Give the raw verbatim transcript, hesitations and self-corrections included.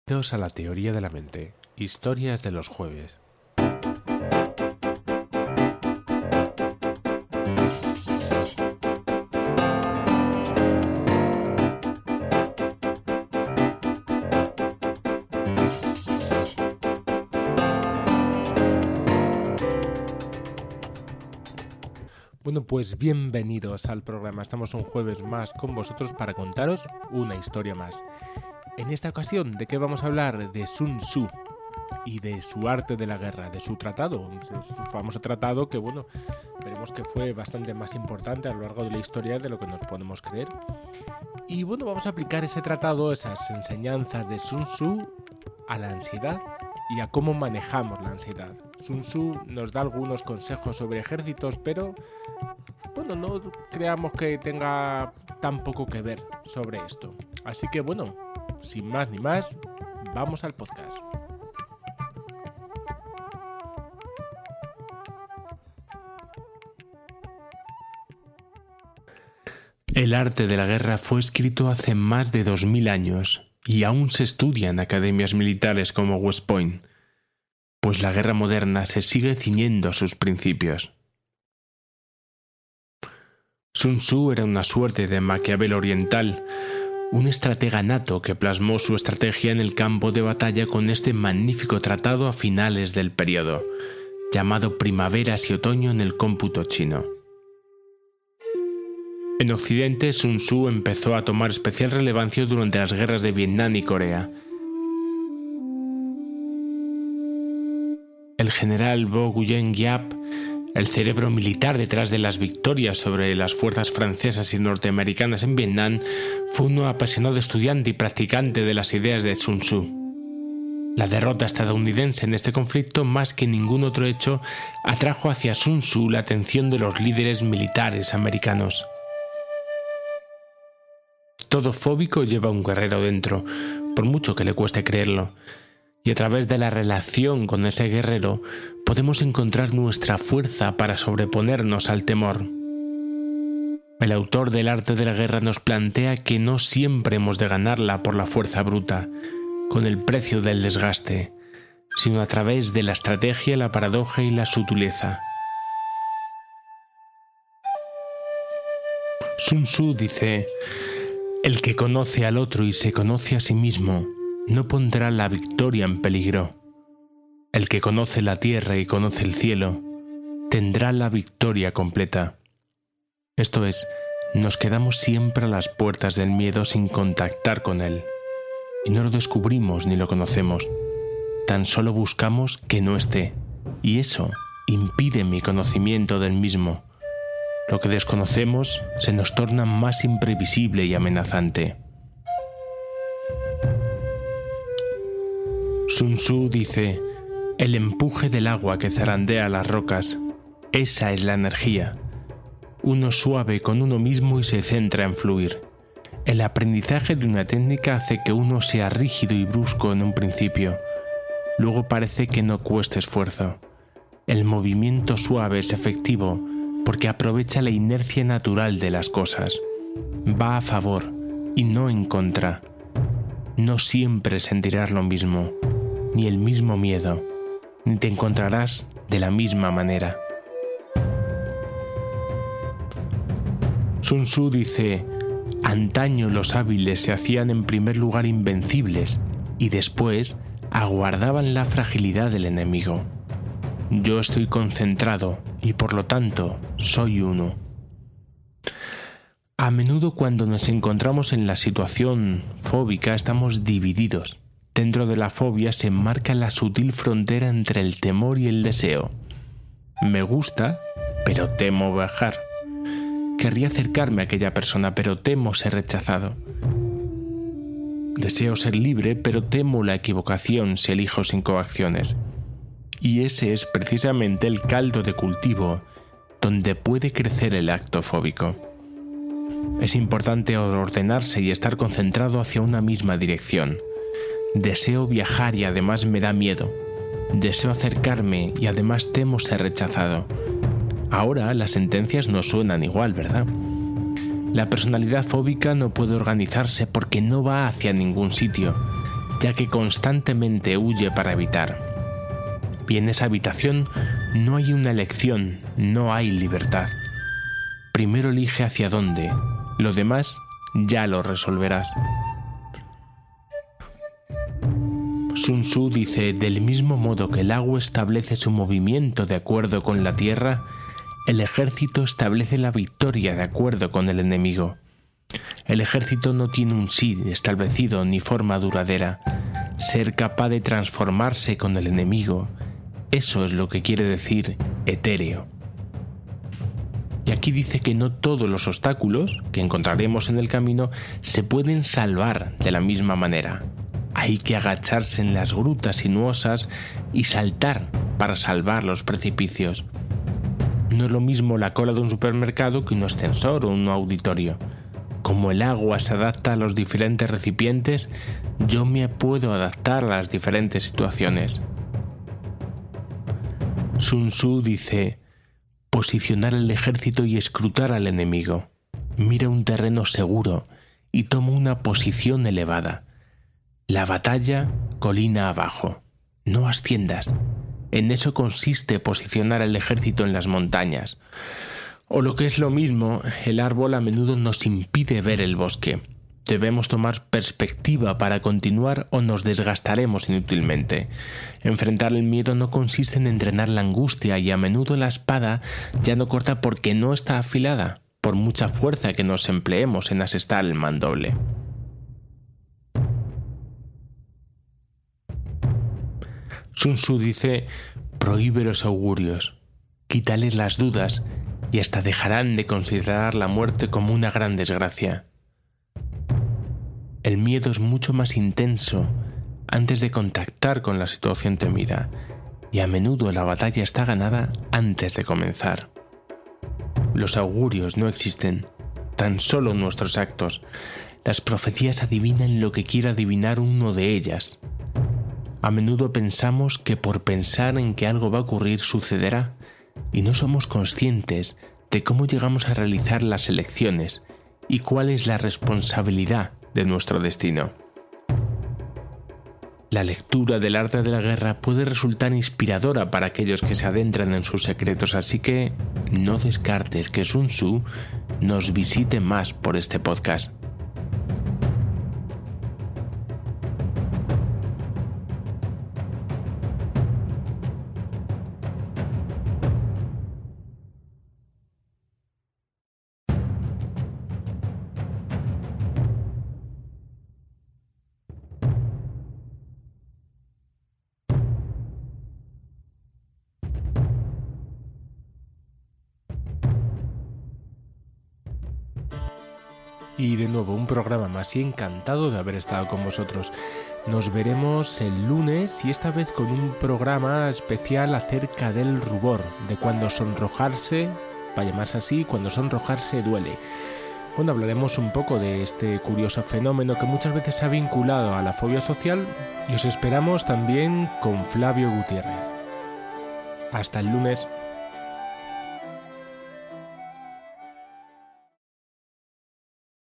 Bienvenidos a la teoría de la mente, historias de los jueves. Bueno, pues bienvenidos al programa. Estamos un jueves más con vosotros para contaros una historia más. En esta ocasión, ¿de qué vamos a hablar? De Sun Tzu y de su arte de la guerra, de su tratado, su famoso tratado que, bueno, veremos que fue bastante más importante a lo largo de la historia de lo que nos podemos creer. Y bueno, vamos a aplicar ese tratado, esas enseñanzas de Sun Tzu a la ansiedad y a cómo manejamos la ansiedad. Sun Tzu nos da algunos consejos sobre ejércitos, pero bueno, no creamos que tenga tan poco que ver sobre esto. Así que bueno, sin más ni más, vamos al podcast. El arte de la guerra fue escrito hace más de dos mil años y aún se estudia en academias militares como West Point, pues la guerra moderna se sigue ciñendo a sus principios. Sun Tzu era una suerte de Maquiavelo oriental, un estratega nato que plasmó su estrategia en el campo de batalla con este magnífico tratado a finales del periodo, llamado Primaveras y Otoño en el cómputo chino. En Occidente, Sun Tzu empezó a tomar especial relevancia durante las guerras de Vietnam y Corea. El general Vo Nguyen Giap, el cerebro militar detrás de las victorias sobre las fuerzas francesas y norteamericanas en Vietnam, fue un apasionado estudiante y practicante de las ideas de Sun Tzu. La derrota estadounidense en este conflicto, más que ningún otro hecho, atrajo hacia Sun Tzu la atención de los líderes militares americanos. Todo fóbico lleva un guerrero dentro, por mucho que le cueste creerlo. Y a través de la relación con ese guerrero podemos encontrar nuestra fuerza para sobreponernos al temor. El autor del arte de la guerra nos plantea que no siempre hemos de ganarla por la fuerza bruta, con el precio del desgaste, sino a través de la estrategia, la paradoja y la sutileza. Sun Tzu dice: el que conoce al otro y se conoce a sí mismo no pondrá la victoria en peligro. El que conoce la tierra y conoce el cielo, tendrá la victoria completa. Esto es, nos quedamos siempre a las puertas del miedo sin contactar con él. Y no lo descubrimos ni lo conocemos. Tan solo buscamos que no esté. Y eso impide mi conocimiento del mismo. Lo que desconocemos se nos torna más imprevisible y amenazante. Sun Tzu dice: el empuje del agua que zarandea las rocas, esa es la energía. Uno suave con uno mismo y se centra en fluir. El aprendizaje de una técnica hace que uno sea rígido y brusco en un principio. Luego parece que no cueste esfuerzo. El movimiento suave es efectivo porque aprovecha la inercia natural de las cosas. Va a favor y no en contra. No siempre sentirás lo mismo, ni el mismo miedo, ni te encontrarás de la misma manera. Sun Tzu dice: antaño los hábiles se hacían en primer lugar invencibles y después aguardaban la fragilidad del enemigo. Yo estoy concentrado y por lo tanto soy uno. A menudo cuando nos encontramos en la situación fóbica estamos divididos. Dentro de la fobia se marca la sutil frontera entre el temor y el deseo. Me gusta, pero temo bajar. Querría acercarme a aquella persona, pero temo ser rechazado. Deseo ser libre, pero temo la equivocación si elijo sin coacciones. Y ese es precisamente el caldo de cultivo donde puede crecer el acto fóbico. Es importante ordenarse y estar concentrado hacia una misma dirección. Deseo viajar y además me da miedo. Deseo acercarme y además temo ser rechazado. Ahora las sentencias no suenan igual, ¿verdad? La personalidad fóbica no puede organizarse porque no va hacia ningún sitio. ya que constantemente huye para evitar. Y en esa habitación no hay una elección, no hay libertad. Primero elige hacia dónde, lo demás ya lo resolverás. Sun Tzu dice: del mismo modo que el agua establece su movimiento de acuerdo con la tierra, el ejército establece la victoria de acuerdo con el enemigo. El ejército no tiene un sí establecido ni forma duradera. Ser capaz de transformarse con el enemigo, eso es lo que quiere decir etéreo. Y aquí dice que no todos los obstáculos que encontraremos en el camino se pueden salvar de la misma manera. Hay que agacharse en las grutas sinuosas y saltar para salvar los precipicios. No es lo mismo la cola de un supermercado que un ascensor o un auditorio. Como el agua se adapta a los diferentes recipientes, yo me puedo adaptar a las diferentes situaciones. Sun Tzu dice: posicionar el ejército y escrutar al enemigo. Mira un terreno seguro y toma una posición elevada. La batalla colina abajo. No asciendas. En eso consiste posicionar el ejército en las montañas. O lo que es lo mismo, el árbol a menudo nos impide ver el bosque. Debemos tomar perspectiva para continuar o nos desgastaremos inútilmente. Enfrentar el miedo no consiste en entrenar la angustia y a menudo la espada ya no corta porque no está afilada, por mucha fuerza que nos empleemos en asestar el mandoble. Sun Tzu dice: prohíbe los augurios, quítales las dudas y hasta dejarán de considerar la muerte como una gran desgracia. El miedo es mucho más intenso antes de contactar con la situación temida, y a menudo la batalla está ganada antes de comenzar. Los augurios no existen, tan solo nuestros actos. Las profecías adivinan lo que quiere adivinar uno de ellas. A menudo pensamos que por pensar en que algo va a ocurrir sucederá, y no somos conscientes de cómo llegamos a realizar las elecciones y cuál es la responsabilidad de nuestro destino. La lectura del arte de la guerra puede resultar inspiradora para aquellos que se adentran en sus secretos, así que no descartes que Sun Tzu nos visite más por este podcast. Y de nuevo un programa más y encantado de haber estado con vosotros. Nos veremos el lunes y esta vez con un programa especial acerca del rubor, de cuando sonrojarse, para llamarse así, cuando sonrojarse duele. Bueno, hablaremos un poco de este curioso fenómeno que muchas veces se ha vinculado a la fobia social y os esperamos también con Flavio Gutiérrez. Hasta el lunes.